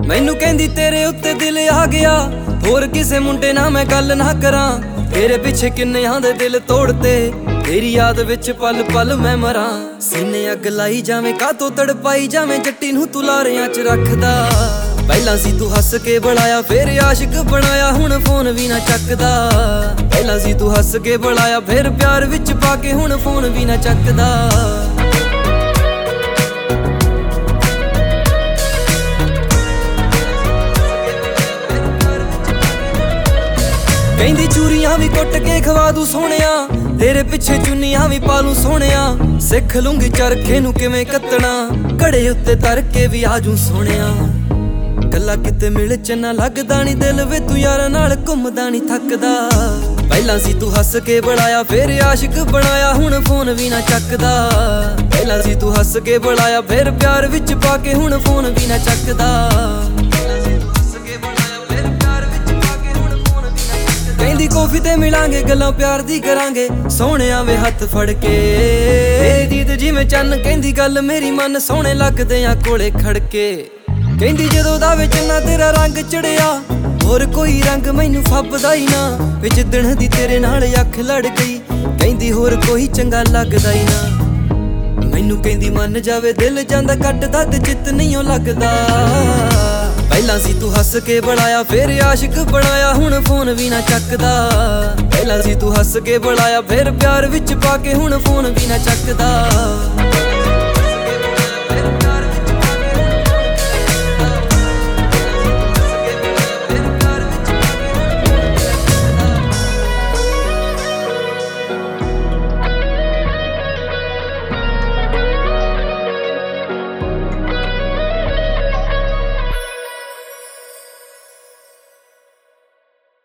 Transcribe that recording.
मैनू कहंदी तेरे उत्ते दिल आ गया, होर किसे मुंडे नाल मैं गल ना करां। तेरे पिछे किन्नेयां दे दिल तोड़ते, तेरी याद विच पल पल मैं मरां। सीने अग लाई जावें कातों तड़पाई जावें, जट्टी नूं तू लारियां च रखदा। पहलां सी तू हस के बुलाया फिर आशिक बनाया, हुण फोन भी ना चकदा। पहलां सी तू हस के बुलाया फिर प्यार विच पाके, हुण फोन भी ना चकदा। कहंदी चूरियां भी कुट के खवा दूं सोहणिया, तेरे पिछे चुन्नियां भी पालूं सोहणिया। सिख लूंगी चरखे नूं किवें कत्तना, घड़े उत्ते तर के भी आजूं सोहणिया। गल्ला किते मिल च ना लगदा नी दिल वे, तू यारां नाल घुमदा नी थकदा। पहलां सी तू हस के बुलाया फिर आशिक बनाया, हुण फोन भी ना चकदा। पहलां सी तू हस के बुलाया फिर प्यार विच पाके, हुण फोन भी ना चकदा। कहंदी कॉफी ते मिलांगे गल्लां प्यार दी करांगे, सोहणिया वे हत्थ फड़ के। तेरी दीद जिवें चन्न कहंदी गल मेरी मन, सोहणे लगदे आ कोले खड़के। कहंदी जदों दा विच ना तेरा रंग चढ़िया, होर कोई रंग मैनू फबदा ही ना। वे जिद्दण दी तेरे नाल अख लड़ गई, कहंदी होर कोई चंगा लगदा ही ना। मैनू कहंदी मन जावे दिल जांदा कटदा, ते चित नहीं लगदा। पहलां सी तू हस के बुलाया फिर आशिक बनाया, हुण फोन भी ना चकदा। पहलां सी तू हस के बुलाया फिर प्यार विच पाके, हुण फोन भी ना चकदा।